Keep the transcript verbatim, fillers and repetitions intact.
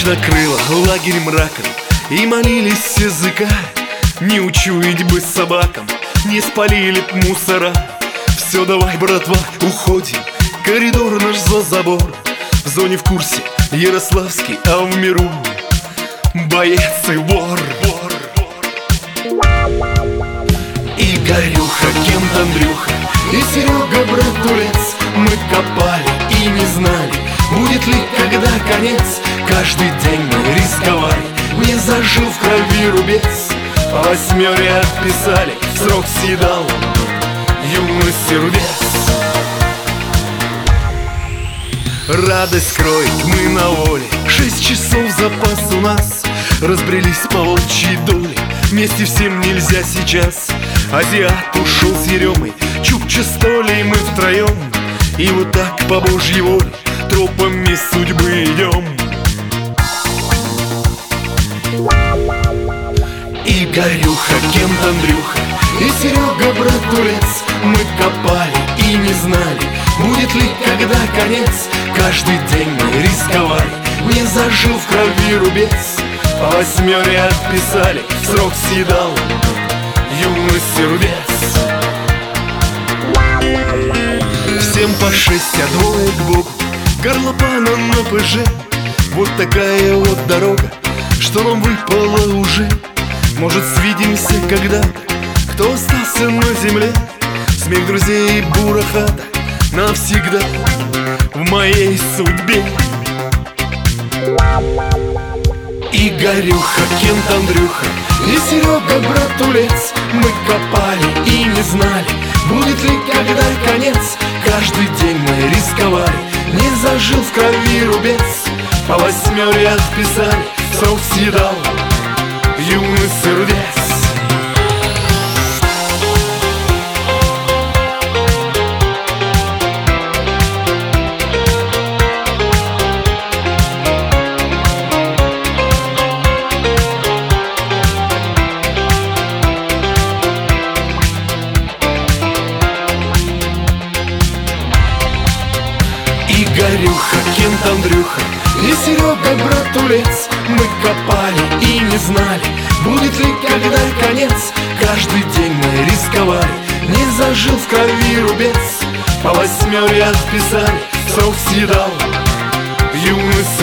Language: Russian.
накрыла лагерь мраком, и молились языка. Не учуять бы собакам, не спалили б мусора. Все, давай, братва, уходим, коридор наш за забор. В зоне в курсе Ярославский, а в миру боец и вор. И Горюха, Кент, Андрюха, и Серега, братулец. Мы копали и не знали, будет ли когда конец. Каждый день мы рисковали, не зажил в крови рубец. По восьмере отписали, срок съедал юность и рубец. Радость кроет, мы на воле, шесть часов запас у нас. Разбрелись по волчьей доле, вместе всем нельзя сейчас. Азиат ушел с Еремой, Чукча с Толей, мы втроем. И вот так по Божьей воле тропами судьбы идем. И Горюха, Кент, Андрюха, и Серега, братулец. Мы копали и не знали, будет ли когда конец. Каждый день мы рисковали, не зажил в крови рубец. По восьмере отписали, срок съедал юность и рубец. Всем по шесть, а двое к Богу, горлопана на ПЖ. Вот такая вот дорога, что нам выпало уже. Может, свидимся когда-то, кто остался на земле. Смех друзей и бура хата навсегда в моей судьбе. И Горюха, Кент, Андрюха, и Серега, братулец. Мы копали и не знали, будет ли когда конец. Каждый день мы рисковали, не зажил в крови рубец. По восьмере отписали, срок съедал юность и рубец. И Горюха, Кент, Андрюха, и Серега, братулец. Мы копали и не знали, будет ли когда конец. Каждый день мы рисковали, не зажил в крови рубец. По восьмере отписали, срок съедал юность